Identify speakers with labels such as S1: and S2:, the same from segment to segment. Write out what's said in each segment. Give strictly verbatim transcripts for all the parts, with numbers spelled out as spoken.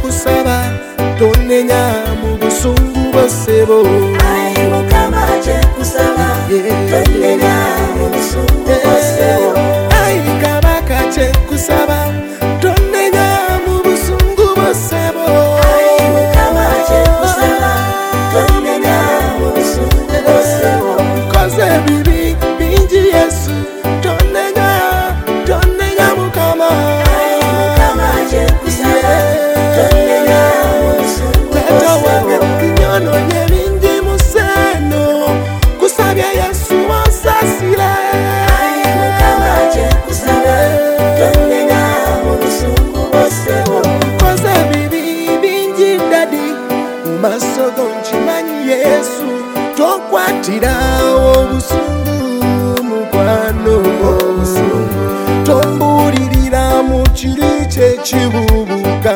S1: kusaba tonenya mu busungu bw'osebo.
S2: Ayi Mukama kye kusaba tonenya mu busungu bw'osebo.
S1: Ayi Kabaka kye kusaba tonenya mu busungu bw'osebo.
S2: Ayi Mukama kye kusaba tonenya mu busungu bw'osebo.
S1: Koze bibi bingi Yesu tonenya tonenya Mukama.
S2: Ayi Mukama kye kusaba tonenya mu busungu bw'osebo.
S1: Kinyono nye bingi museno kusabya Yesu wasasire.
S2: Ayi Mukama kye kusaba tonenya mu busungu bw'osebo.
S1: Koze bibi bingi dadi mumaso go nkimanyi Yesu tokwatira obusungu mukwano obusungu tombulirira mu kiri ky'ekibubuka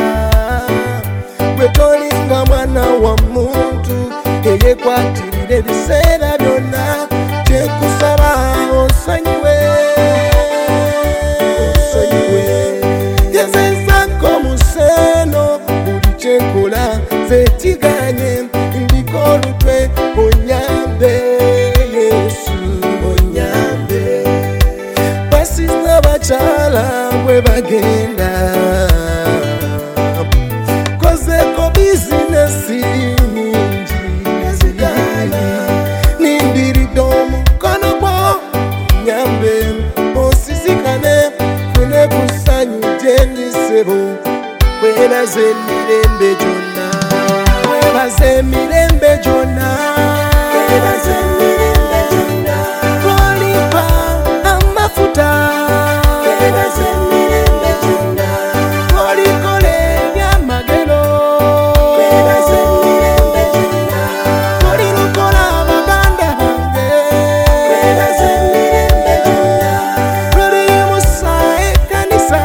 S1: gwe tolinga mwana wa muntu eyekwatirira ebiseera byonna kyekusaba onsonyiwe onsonyiwe gezezako museno buli kyenkola zetiganye ndiko olutwe onyambe Yesu onyambe basizna bakyala bwe bagenda kozeko bizinesi nyingi ezigala nindiridde omukono gwo nyambe osizikane fune kusanyu gyendisebo kwebaze emirembe gyonna kwebaze emirembe gyonna
S2: Kwebaze emirembe gyonna.
S1: Twolipa amafuta
S2: Kwebaze emirembe gyonna.
S1: twolikola ebyamagero
S2: Kwebaze emirembe gyonna.
S1: twolilukola baganda bange
S2: Kwebaze emirembe gyonna.
S1: twoliyimusa ekkanisa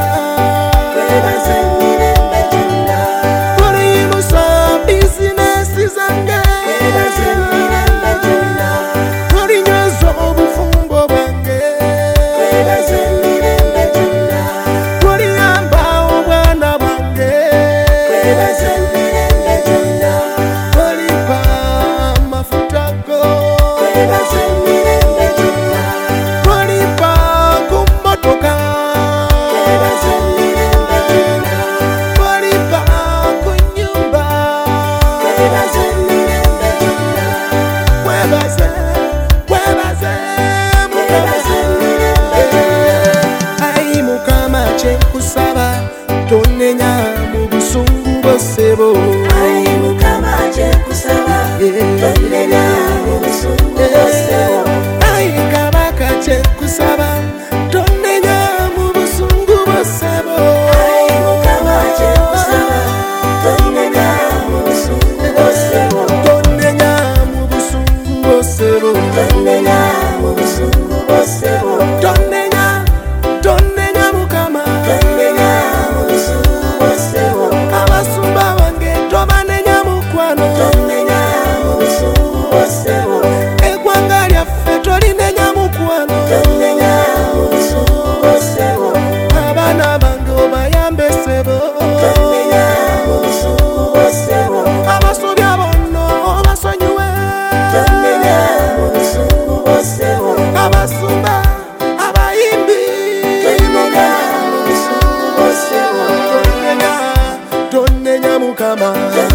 S2: Kwebaze emirembe gyonna.
S1: twoliyimusa bizinesi zange
S2: Kwebaze emirembe gyonna.
S1: twolinyweza obufumbo bwange
S2: Kwebaze emirembe gyonna.
S1: twoliyamba obwana bwange
S2: Kwebaze emirembe gyonna.
S1: twolipa amafuta go
S2: Kwebaze emirembe gyonna.
S1: twolipa ku mmotoka
S2: Kwebaze emirembe gyonna.
S1: twolipa ku nnyumba
S2: Kwebaze emirembe gyonna.
S1: webaze webaze
S2: Kwebaze emirembe gyonna.
S1: ayi Mukama kyenkusaba tonenya mu busungu bw'osebo.
S2: Ayi Mukama kye kusaba tonenya mu busungu bw'osebo.
S1: Ayi Kabaka kyenkusaba tonenya mu busungu bw'osebo.
S2: Ayi Mukama kye kusaba tonenya mu busungu bw'osebo.
S1: Tonenya mu busungu bw'osebo.
S2: Tonenya mu busungu bw'osebo.
S1: Tonenya tonenya Mukama.
S2: Tonenya mu busungu bw'osebo.
S1: Abasumba bange tobanenya mukwano.
S2: Tonenya mu busungu bw'osebo.
S1: Eggwanga lyaffe tolinenya mukwano.
S2: Tonenya mu busungu bw'osebo.
S1: Abaana bange obayambe ssebo.
S2: Tonenya mu busungu bw'osebo.
S1: Abasobya bonna obasonyiwe.
S2: Tonenya mu busungu bw'osebo.
S1: Abasumba abayimbi
S2: Tonenya mu busungu bw'osebo.
S1: tonenya tonenya Mukama.